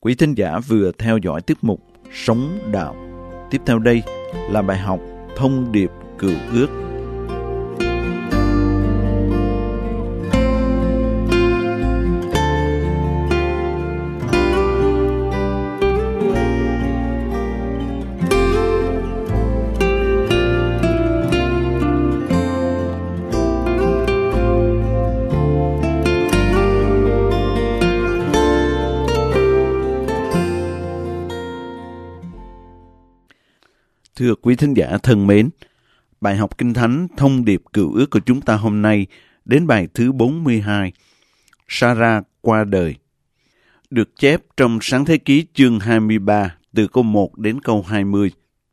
Quý thính giả vừa theo dõi tiết mục Sống Đạo. Tiếp theo đây là bài học Thông điệp Cựu Ước. Thưa quý thính giả thân mến, bài học Kinh Thánh Thông điệp Cựu Ước của chúng ta hôm nay đến bài thứ 42, Sarah qua đời. Được chép trong Sáng Thế Ký chương 23 từ câu 1 đến câu 20.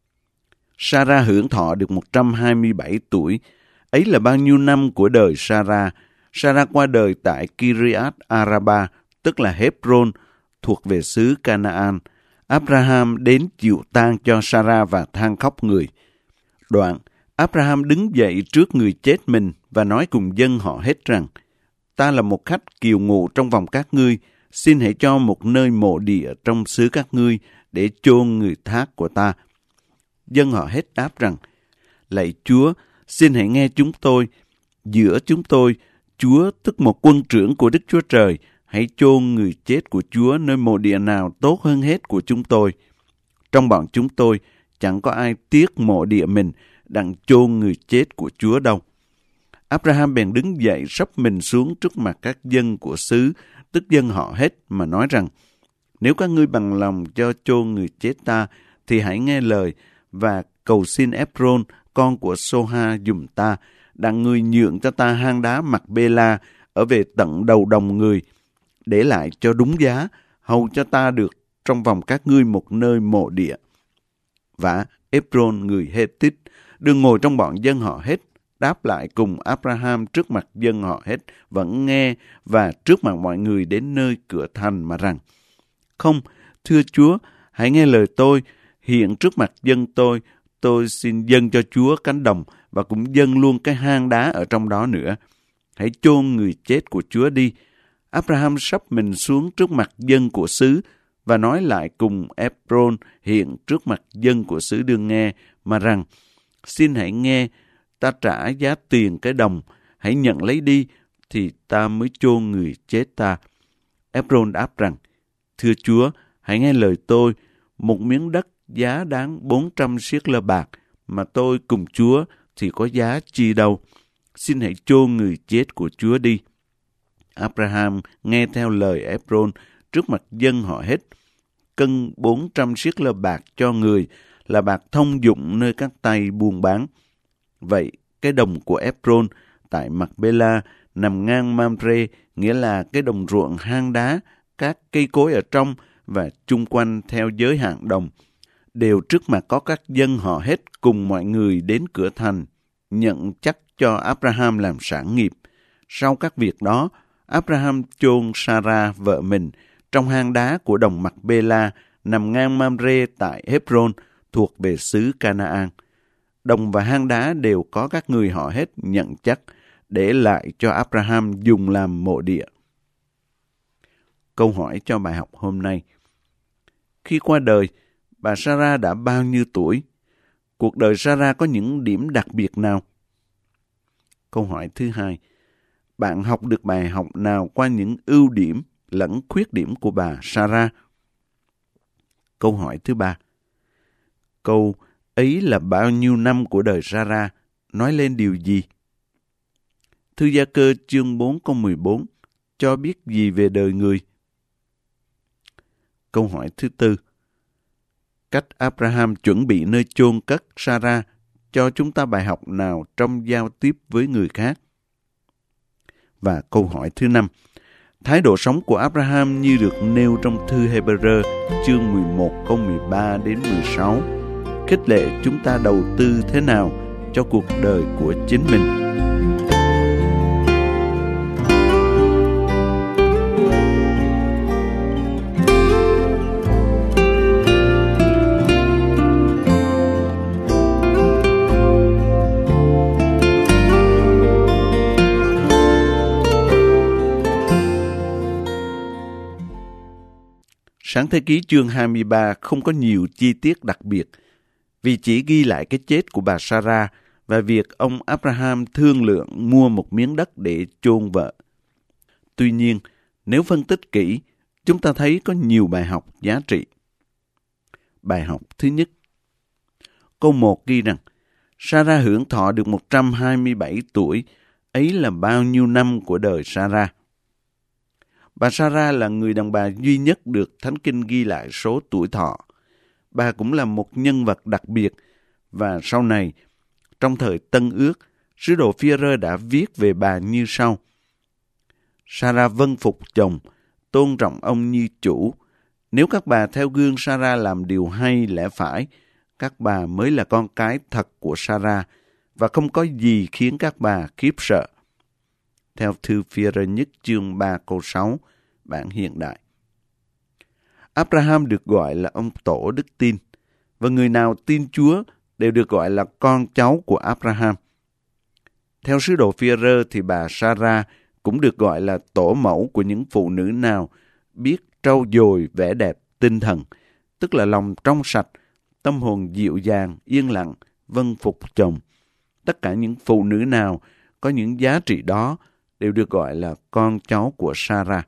Sarah hưởng thọ được 127 tuổi. Ấy là bao nhiêu năm của đời Sarah? Sarah qua đời tại Kiriath Araba, tức là Hebron, thuộc về xứ Canaan. Abraham đến chịu tang cho Sarah và than khóc người. Đoạn, Abraham đứng dậy trước người chết mình và nói cùng dân họ hết rằng: Ta là một khách kiều ngụ trong vòng các ngươi, xin hãy cho một nơi mộ địa trong xứ các ngươi để chôn người thác của ta. Dân họ hết đáp rằng: Lạy Chúa, xin hãy nghe chúng tôi. Giữa chúng tôi, Chúa tức một quân trưởng của Đức Chúa Trời, hãy chôn người chết của Chúa nơi mộ địa nào tốt hơn hết của chúng tôi. Trong bọn chúng tôi, chẳng có ai tiếc mộ địa mình đặng chôn người chết của Chúa đâu. Abraham bèn đứng dậy sắp mình xuống trước mặt các dân của xứ, tức dân họ hết, mà nói rằng: Nếu các ngươi bằng lòng cho chôn người chết ta, thì hãy nghe lời và cầu xin Epron, con của Soha giùm ta, đặng người nhượng cho ta hang đá Mạc-bê-la ở về tận đầu đồng người, để lại cho đúng giá, hầu cho ta được trong vòng các ngươi một nơi mộ địa. Và Epron người Hethit đừng ngồi trong bọn dân họ hết, đáp lại cùng Abraham trước mặt dân họ hết, vẫn nghe và trước mặt mọi người đến nơi cửa thành mà rằng: Không, thưa Chúa, hãy nghe lời tôi. Hiện trước mặt dân tôi xin dâng cho Chúa cánh đồng và cũng dâng luôn cái hang đá ở trong đó nữa. Hãy chôn người chết của Chúa đi. Abraham sắp mình xuống trước mặt dân của xứ và nói lại cùng Epron hiện trước mặt dân của xứ đương nghe mà rằng: Xin hãy nghe, ta trả giá tiền cái đồng, hãy nhận lấy đi, thì ta mới chôn người chết ta. Epron đáp rằng: Thưa Chúa, hãy nghe lời tôi. Một miếng đất giá đáng 400 siết lơ bạc, mà tôi cùng Chúa thì có giá chi đâu. Xin hãy chôn người chết của Chúa đi. Abraham nghe theo lời Epron trước mặt dân họ hết. Cân 400 siết lơ bạc cho người là bạc thông dụng nơi các tay buôn bán. Vậy cái đồng của Epron tại Mạc-bê-la nằm ngang Mamre, nghĩa là cái đồng ruộng hang đá, các cây cối ở trong và chung quanh theo giới hạn đồng, đều trước mặt có các dân họ hết cùng mọi người đến cửa thành, nhận chắc cho Abraham làm sản nghiệp. Sau các việc đó, Abraham chôn Sarah vợ mình trong hang đá của đồng Mạc-bê-la nằm ngang Mamre tại Hebron, thuộc về xứ Canaan. Đồng và hang đá đều có các người họ hết nhận chắc, để lại cho Abraham dùng làm mộ địa. Câu hỏi cho bài học hôm nay: Khi qua đời, bà Sarah đã bao nhiêu tuổi? Cuộc đời Sarah có những điểm đặc biệt nào? Câu hỏi thứ hai: Bạn học được bài học nào qua những ưu điểm lẫn khuyết điểm của bà Sarah? Câu hỏi thứ ba: Câu ấy là bao nhiêu năm của đời Sarah nói lên điều gì? Thư Gia Cơ chương 4 câu 14 cho biết gì về đời người? Câu hỏi thứ tư: Cách Abraham chuẩn bị nơi chôn cất Sarah cho chúng ta bài học nào trong giao tiếp với người khác? Và câu hỏi thứ năm: Thái độ sống của Abraham như được nêu trong thư Hebrew chương 11 câu 13 đến 16 khích lệ chúng ta đầu tư thế nào cho cuộc đời của chính mình? Sáng thế ký chương 23 không có nhiều chi tiết đặc biệt, vì chỉ ghi lại cái chết của bà Sarah và việc ông Abraham thương lượng mua một miếng đất để chôn vợ. Tuy nhiên, nếu phân tích kỹ, chúng ta thấy có nhiều bài học giá trị. Bài học thứ nhất. Câu 1 ghi rằng, Sarah hưởng thọ được 127 tuổi, ấy là bao nhiêu năm của đời Sarah. Bà Sarah là người đàn bà duy nhất được Thánh Kinh ghi lại số tuổi thọ. Bà cũng là một nhân vật đặc biệt, và sau này, trong thời Tân Ước, sứ đồ Phi-e-rơ đã viết về bà như sau. Sarah vâng phục chồng, tôn trọng ông như chủ. Nếu các bà theo gương Sarah làm điều hay lẽ phải, các bà mới là con cái thật của Sarah, và không có gì khiến các bà khiếp sợ. Theo thư Phi-e-rơ nhất chương 3 câu 6, bản hiện đại. Abraham được gọi là ông tổ đức tin, và người nào tin Chúa đều được gọi là con cháu của Abraham. Theo sứ đồ Phi-e-rơ thì bà Sarah cũng được gọi là tổ mẫu của những phụ nữ nào biết trau dồi vẻ đẹp tinh thần, tức là lòng trong sạch, tâm hồn dịu dàng, yên lặng, vâng phục chồng. Tất cả những phụ nữ nào có những giá trị đó đều được gọi là con cháu của Sarah.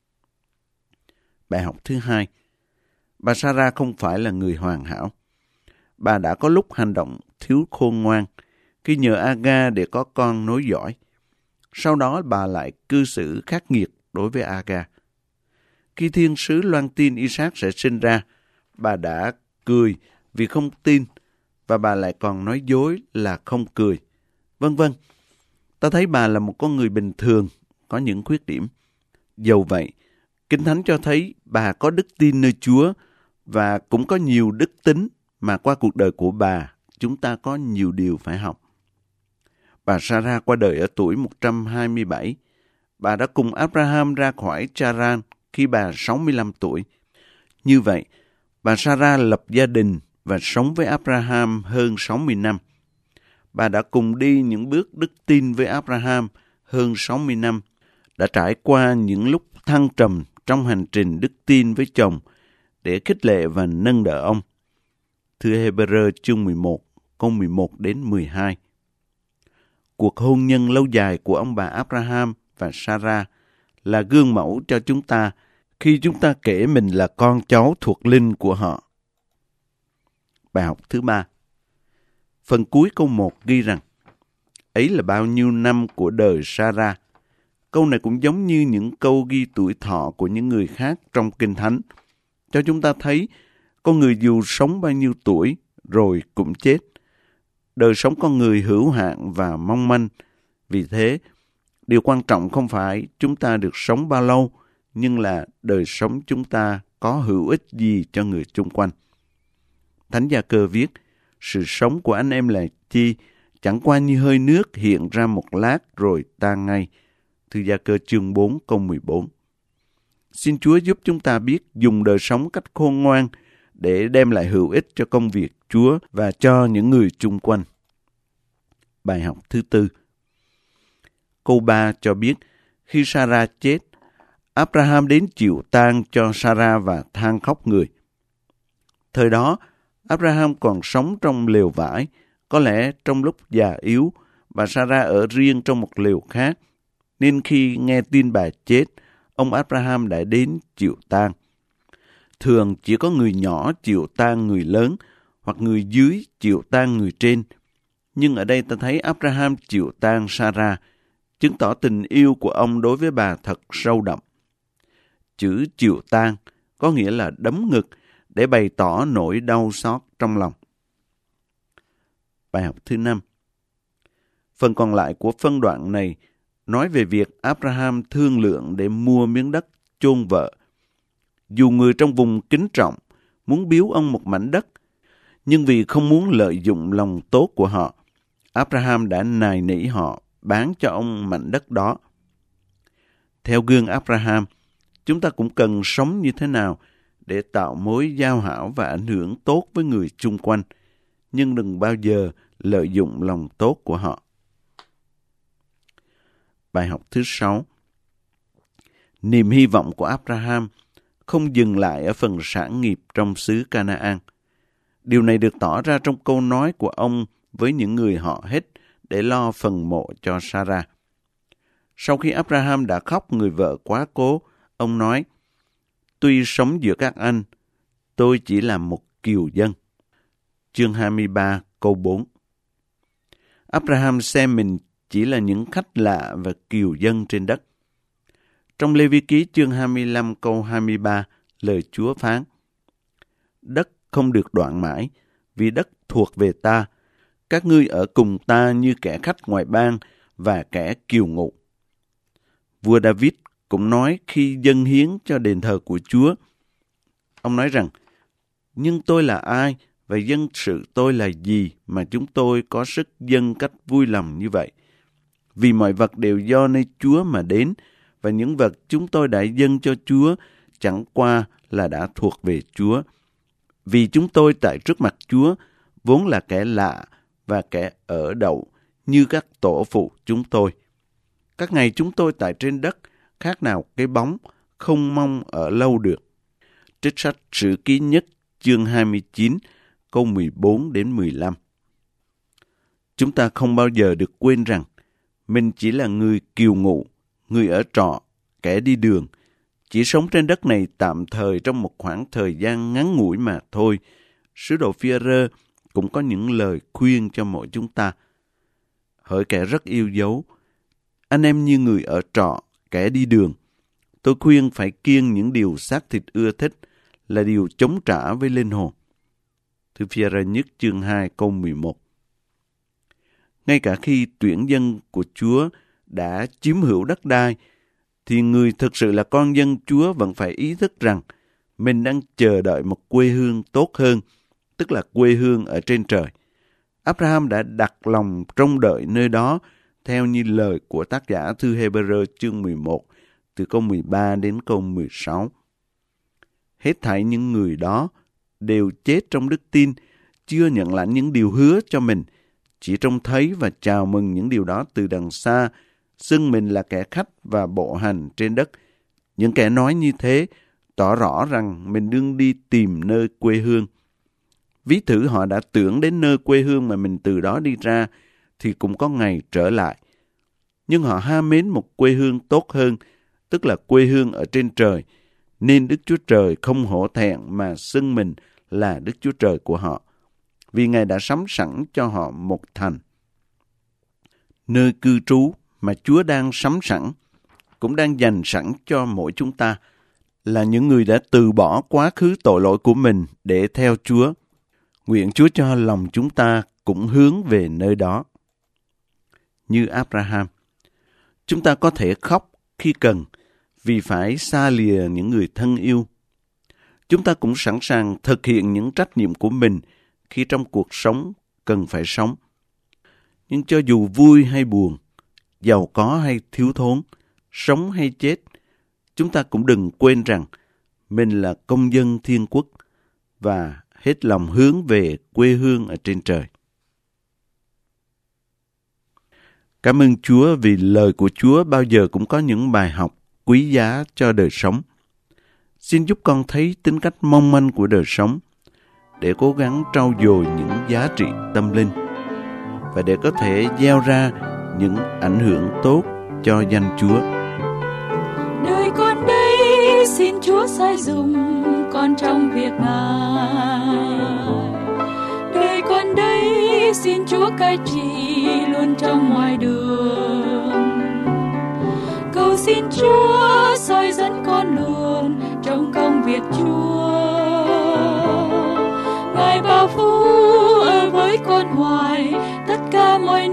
Bài học thứ hai. Bà Sarah không phải là người hoàn hảo. Bà đã có lúc hành động thiếu khôn ngoan khi nhờ Aga để có con nối dõi. Sau đó bà lại cư xử khắc nghiệt đối với Aga. Khi thiên sứ loan tin Isaac sẽ sinh ra, bà đã cười vì không tin, và bà lại còn nói dối là không cười. Vân vân. Ta thấy bà là một con người bình thường, có những khuyết điểm. Dầu vậy, Kinh Thánh cho thấy bà có đức tin nơi Chúa và cũng có nhiều đức tính mà qua cuộc đời của bà, chúng ta có nhiều điều phải học. Bà Sarah qua đời ở tuổi 127. Bà đã cùng Abraham ra khỏi Charan khi bà 65 tuổi. Như vậy, bà Sarah lập gia đình và sống với Abraham hơn 60 năm. Bà đã cùng đi những bước đức tin với Abraham hơn 60 năm, đã trải qua những lúc thăng trầm trong hành trình đức tin với chồng để khích lệ và nâng đỡ ông. Thư Hê-bơ-rơ chương 11, câu 11 đến 12. Cuộc hôn nhân lâu dài của ông bà Abraham và Sarah là gương mẫu cho chúng ta khi chúng ta kể mình là con cháu thuộc linh của họ. Bài học thứ ba. Phần cuối câu 1 ghi rằng, ấy là bao nhiêu năm của đời Sarah. Câu này cũng giống như những câu ghi tuổi thọ của những người khác trong Kinh Thánh, cho chúng ta thấy con người dù sống bao nhiêu tuổi rồi cũng chết. Đời sống con người hữu hạn và mong manh. Vì thế, điều quan trọng không phải chúng ta được sống bao lâu, nhưng là đời sống chúng ta có hữu ích gì cho người chung quanh. Thánh Gia Cơ viết, sự sống của anh em là chi, chẳng qua như hơi nước hiện ra một lát rồi tan ngay. Thư Gia Cơ chương 4 câu 14. Xin Chúa giúp chúng ta biết dùng đời sống cách khôn ngoan để đem lại hữu ích cho công việc Chúa và cho những người chung quanh. Bài học thứ tư. Câu 3 cho biết, khi Sarah chết, Abraham đến chịu tang cho Sarah và than khóc người. Thời đó, Abraham còn sống trong lều vải, có lẽ trong lúc già yếu, bà Sarah ở riêng trong một lều khác, nên khi nghe tin bà chết, ông Abraham đã đến chịu tang. Thường chỉ có người nhỏ chịu tang người lớn, hoặc người dưới chịu tang người trên. Nhưng ở đây ta thấy Abraham chịu tang Sarah, chứng tỏ tình yêu của ông đối với bà thật sâu đậm. Chữ chịu tang có nghĩa là đấm ngực để bày tỏ nỗi đau xót trong lòng. Bài học thứ 5. Phần còn lại của phân đoạn này nói về việc Abraham thương lượng để mua miếng đất chôn vợ. Dù người trong vùng kính trọng muốn biếu ông một mảnh đất, nhưng vì không muốn lợi dụng lòng tốt của họ, Abraham đã nài nỉ họ bán cho ông mảnh đất đó. Theo gương Abraham, chúng ta cũng cần sống như thế nào để tạo mối giao hảo và ảnh hưởng tốt với người chung quanh, nhưng đừng bao giờ lợi dụng lòng tốt của họ. Bài học thứ 6. Niềm hy vọng của Abraham không dừng lại ở phần sản nghiệp trong xứ Canaan. Điều này được tỏ ra trong câu nói của ông với những người họ Hét để lo phần mộ cho Sarah. Sau khi Abraham đã khóc người vợ quá cố, ông nói, tuy sống giữa các anh, tôi chỉ là một kiều dân. Chương 23 câu 4. Abraham xem mình chỉ là những khách lạ và kiều dân trên đất. Trong Lê Vi Ký chương 25 câu 23, lời Chúa phán, đất không được đoạn mãi, vì đất thuộc về ta. Các ngươi ở cùng ta như kẻ khách ngoại bang và kẻ kiều ngụ. Vua David cũng nói khi dâng hiến cho đền thờ của Chúa, ông nói rằng, nhưng tôi là ai và dân sự tôi là gì mà chúng tôi có sức dâng cách vui lòng như vậy? Vì mọi vật đều do nơi Chúa mà đến, và những vật chúng tôi đã dâng cho Chúa chẳng qua là đã thuộc về Chúa. Vì chúng tôi tại trước mặt Chúa vốn là kẻ lạ và kẻ ở đậu như các tổ phụ chúng tôi. Các ngày chúng tôi tại trên đất khác nào cái bóng, không mong ở lâu được. Trích sách Sử Ký Nhất chương 29 câu 14 đến 15. Chúng ta không bao giờ được quên rằng mình chỉ là người kiều ngụ, người ở trọ, kẻ đi đường, chỉ sống trên đất này tạm thời trong một khoảng thời gian ngắn ngủi mà thôi. Sứ đồ Phi-e-rơ cũng có những lời khuyên cho mỗi chúng ta. Hỡi kẻ rất yêu dấu, anh em như người ở trọ, kẻ đi đường, tôi khuyên phải kiêng những điều xác thịt ưa thích, là điều chống trả với linh hồn. Thư Phi-e-rơ nhất chương 2 câu 11. Ngay cả khi tuyển dân của Chúa đã chiếm hữu đất đai, thì người thực sự là con dân Chúa vẫn phải ý thức rằng mình đang chờ đợi một quê hương tốt hơn, tức là quê hương ở trên trời. Abraham đã đặt lòng trông đợi nơi đó theo như lời của tác giả thư Hê-bơ-rơ chương 11 từ câu 13 đến câu 16. Hết thảy những người đó đều chết trong đức tin, chưa nhận lãnh những điều hứa cho mình, chỉ trông thấy và chào mừng những điều đó từ đằng xa, xưng mình là kẻ khách và bộ hành trên đất. Những kẻ nói như thế tỏ rõ rằng mình đương đi tìm nơi quê hương. Ví thử họ đã tưởng đến nơi quê hương mà mình từ đó đi ra, thì cũng có ngày trở lại. Nhưng họ ham mến một quê hương tốt hơn, tức là quê hương ở trên trời, nên Đức Chúa Trời không hổ thẹn mà xưng mình là Đức Chúa Trời của họ, vì Ngài đã sắm sẵn cho họ một thành. Nơi cư trú mà Chúa đang sắm sẵn, cũng đang dành sẵn cho mỗi chúng ta, là những người đã từ bỏ quá khứ tội lỗi của mình để theo Chúa. Nguyện Chúa cho lòng chúng ta cũng hướng về nơi đó. Như Abraham, chúng ta có thể khóc khi cần vì phải xa lìa những người thân yêu. Chúng ta cũng sẵn sàng thực hiện những trách nhiệm của mình khi trong cuộc sống cần phải sống. Nhưng cho dù vui hay buồn, giàu có hay thiếu thốn, sống hay chết, chúng ta cũng đừng quên rằng mình là công dân thiên quốc và hết lòng hướng về quê hương ở trên trời. Cảm ơn Chúa vì lời của Chúa bao giờ cũng có những bài học quý giá cho đời sống. Xin giúp con thấy tính cách mong manh của đời sống để cố gắng trau dồi những giá trị tâm linh và để có thể gieo ra những ảnh hưởng tốt cho danh Chúa. Đời con đây xin Chúa sai dùng con trong việc Ngài. Đời con đây xin Chúa cai trị luôn trong mọi đường. Cầu xin Chúa soi dẫn con luôn trong công việc Chúa. Ngài bảo phú ở với con hoài tất cả mọi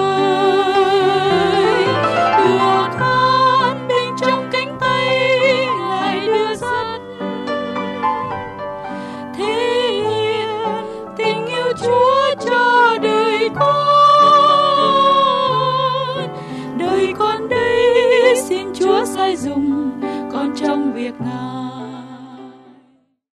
nơi. Được an bình trong cánh tay Ngài đưa dẫn. Thể hiện tình yêu Chúa cho đời con. Đời con đây xin Chúa sai dùng con trong việc Ngài.